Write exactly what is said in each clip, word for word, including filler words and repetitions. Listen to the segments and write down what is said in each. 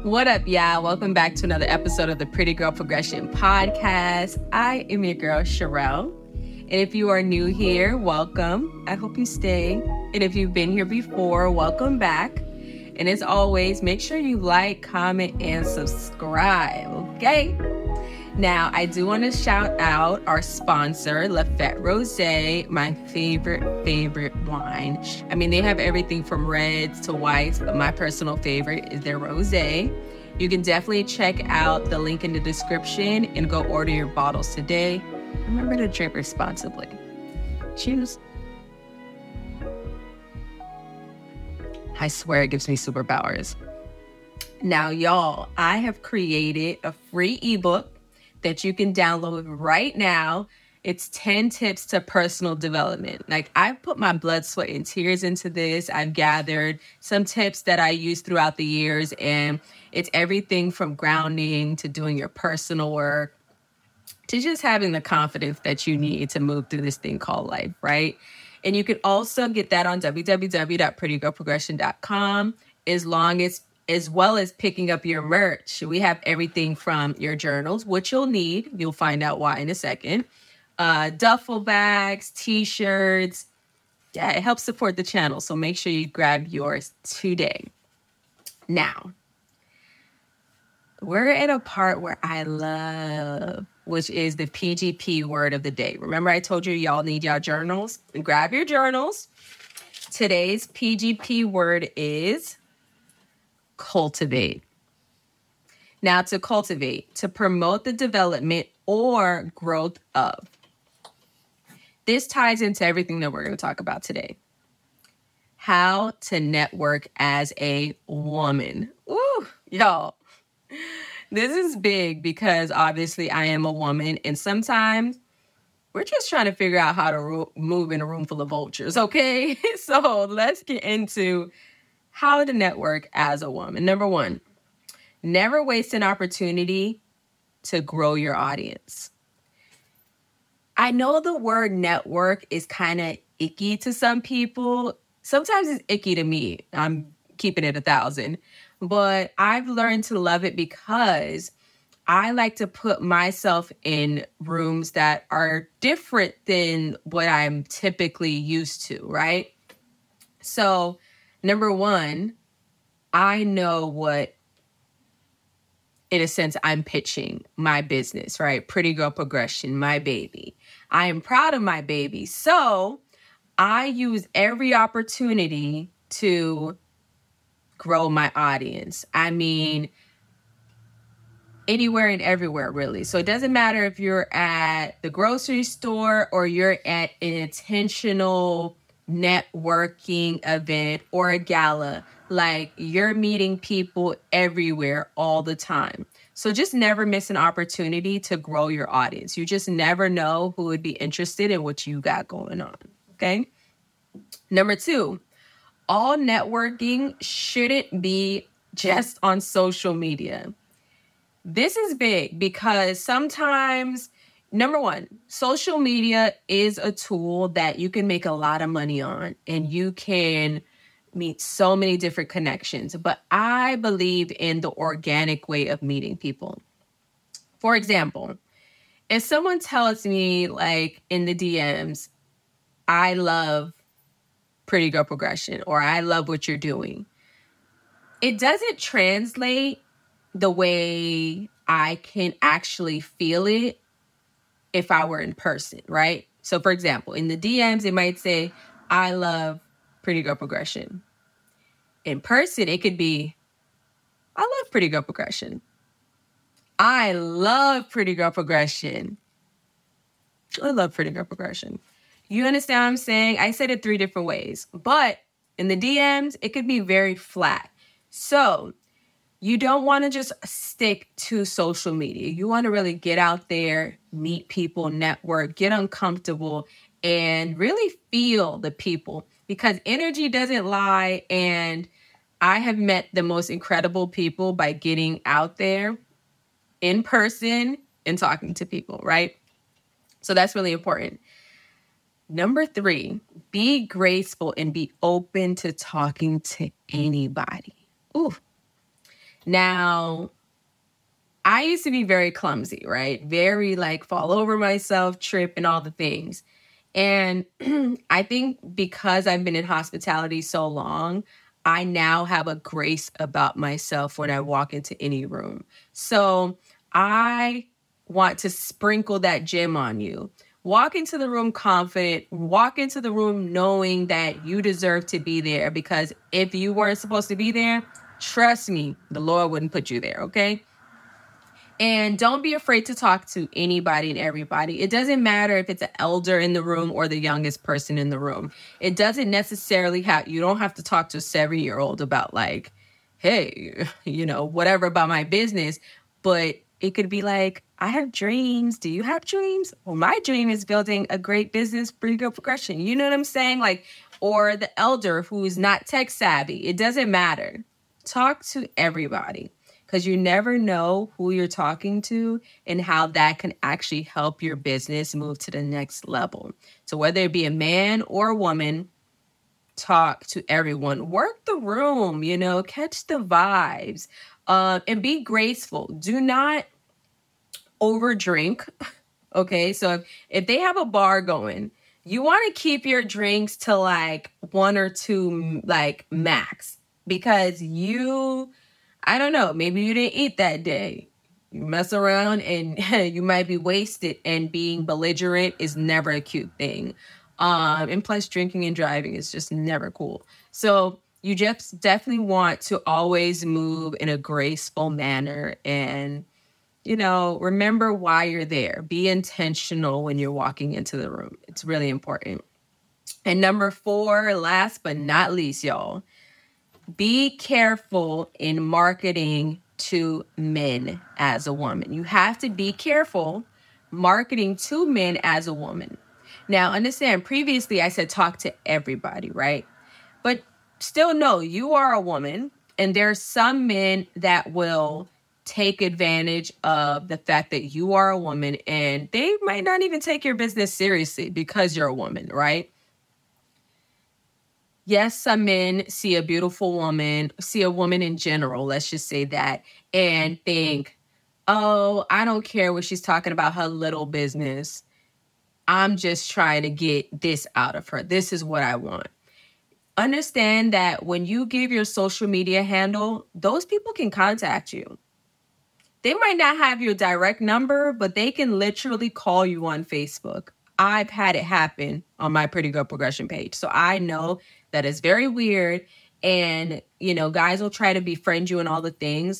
What up, y'all? Welcome back to another episode of the Pretty Girl Progression Podcast. I am your girl, Sherelle. And if you are new here, welcome. I hope you stay. And if you've been here before, welcome back. And as always, make sure you like, comment, and subscribe, okay? Now, I do want to shout out our sponsor, Lafite Rosé, my favorite, favorite wine. I mean, they have everything from reds to whites, but my personal favorite is their rosé. You can definitely check out the link in the description and go order your bottles today. Remember to drink responsibly. Cheers. I swear it gives me superpowers. Now, y'all, I have created a free ebook that you can download right now. It's ten tips to personal development. Like, I've put my blood, sweat, and tears into this. I've gathered some tips that I use throughout the years, and it's everything from grounding to doing your personal work to just having the confidence that you need to move through this thing called life, right? And you can also get that on w w w dot pretty girl progression dot com as long as as well as picking up your merch. We have everything from your journals, which you'll need. You'll find out why in a second. Uh, duffel bags, t-shirts. Yeah, it helps support the channel. So make sure you grab yours today. Now, we're at a part where I love, which is the P G P word of the day. Remember I told you y'all need y'all journals? And grab your journals. Today's P G P word is cultivate. Now, to cultivate, to promote the development or growth of. This ties into everything that we're going to talk about today. How to network as a woman. Ooh, y'all. This is big because obviously I am a woman, and sometimes we're just trying to figure out how to ro- move in a room full of vultures, okay? So let's get into how to network as a woman. Number one, never waste an opportunity to grow your audience. I know the word network is kind of icky to some people. Sometimes it's icky to me. I'm keeping it a thousand. But I've learned to love it because I like to put myself in rooms that are different than what I'm typically used to, right? So, number one, I know what, in a sense, I'm pitching my business, right? Pretty Girl Progression, my baby. I am proud of my baby. So I use every opportunity to grow my audience. I mean, anywhere and everywhere, really. So it doesn't matter if you're at the grocery store or you're at an intentional networking event or a gala. Like, you're meeting people everywhere all the time. So just never miss an opportunity to grow your audience. You just never know who would be interested in what you got going on, okay? Number two, all networking shouldn't be just on social media. This is big because sometimes, number one, social media is a tool that you can make a lot of money on, and you can meet so many different connections. But I believe in the organic way of meeting people. For example, if someone tells me, like, in the D Ms, I love Pretty Girl Progression, or I love what you're doing, it doesn't translate the way I can actually feel it if I were in person, right? So, for example, in the D Ms, it might say, I love Pretty Girl Progression. In person, it could be, I love Pretty Girl Progression. I love Pretty Girl Progression. I love Pretty Girl Progression. You understand what I'm saying? I said it three different ways. But in the D Ms, it could be very flat. So you don't want to just stick to social media. You want to really get out there, meet people, network, get uncomfortable, and really feel the people, because energy doesn't lie. And I have met the most incredible people by getting out there in person and talking to people, right? So that's really important. Number three, be graceful and be open to talking to anybody. Ooh. Now, I used to be very clumsy, right? Very like fall over myself, trip, and all the things. And I think because I've been in hospitality so long, I now have a grace about myself when I walk into any room. So I want to sprinkle that gem on you. Walk into the room confident, walk into the room knowing that you deserve to be there, because if you weren't supposed to be there, trust me, the Lord wouldn't put you there, okay? And don't be afraid to talk to anybody and everybody. It doesn't matter if it's an elder in the room or the youngest person in the room. It doesn't necessarily have, you don't have to talk to a seven-year-old about like, hey, you know, whatever about my business. But it could be like, I have dreams. Do you have dreams? Well, my dream is building a great business, Pretty Girl Progression. You know what I'm saying? Like, or the elder who's not tech savvy. It doesn't matter. Talk to everybody, because you never know who you're talking to and how that can actually help your business move to the next level. So whether it be a man or a woman, talk to everyone. Work the room, you know, catch the vibes, uh, and be graceful. Do not overdrink, okay? So if, if they have a bar going, you want to keep your drinks to like one or two, like max, because you... I don't know, maybe you didn't eat that day. You mess around and you might be wasted, and being belligerent is never a cute thing. Um, and plus drinking and driving is just never cool. So you just definitely want to always move in a graceful manner, and, you know, remember why you're there. Be intentional when you're walking into the room. It's really important. And number four, last but not least, y'all, be careful in marketing to men as a woman. You have to be careful marketing to men as a woman. Now, understand, previously I said talk to everybody, right? But still know you are a woman, and there are some men that will take advantage of the fact that you are a woman, and they might not even take your business seriously because you're a woman, right? Yes, some men see a beautiful woman, see a woman in general, let's just say that, and think, oh, I don't care what she's talking about, her little business. I'm just trying to get this out of her. This is what I want. Understand that when you give your social media handle, those people can contact you. They might not have your direct number, but they can literally call you on Facebook. I've had it happen on my Pretty Girl Progression page. So I know that is very weird. And, you know, guys will try to befriend you and all the things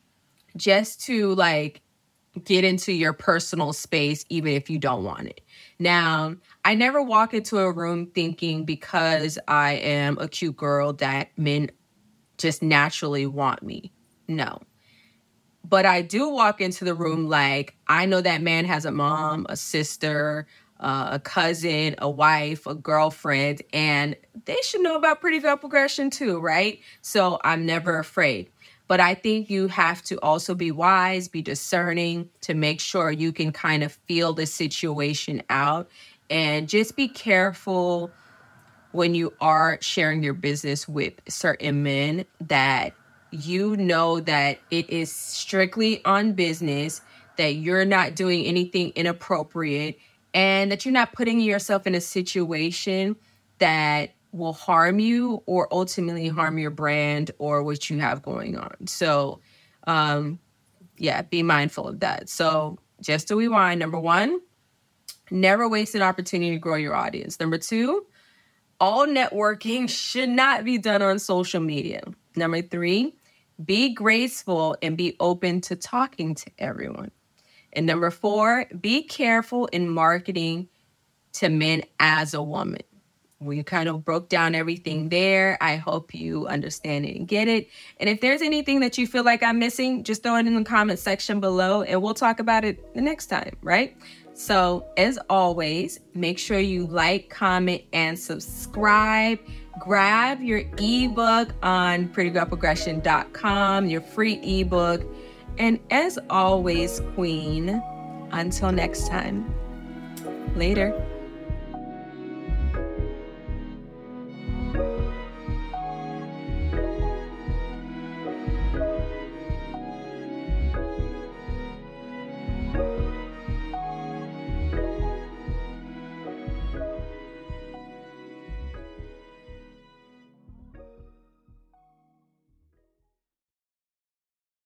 just to like get into your personal space, even if you don't want it. Now, I never walk into a room thinking because I am a cute girl that men just naturally want me. No. But I do walk into the room like I know that man has a mom, a sister, uh, a cousin, a wife, a girlfriend, and they should know about Pretty Girl Progression too, right? So I'm never afraid. But I think you have to also be wise, be discerning to make sure you can kind of feel the situation out, and just be careful when you are sharing your business with certain men that you know that it is strictly on business, that you're not doing anything inappropriate, and that you're not putting yourself in a situation that will harm you or ultimately harm your brand or what you have going on. So, um, yeah, be mindful of that. So just to rewind, number one, never waste an opportunity to grow your audience. Number two, all networking should not be done on social media. Number three, be graceful and be open to talking to everyone. And number four, be careful in marketing to men as a woman. We kind of broke down everything there. I hope you understand it and get it. And if there's anything that you feel like I'm missing, just throw it in the comment section below and we'll talk about it the next time, right? So as always, make sure you like, comment, and subscribe. Grab your ebook on pretty girl progression dot com, your free ebook. And as always, Queen, until next time, later.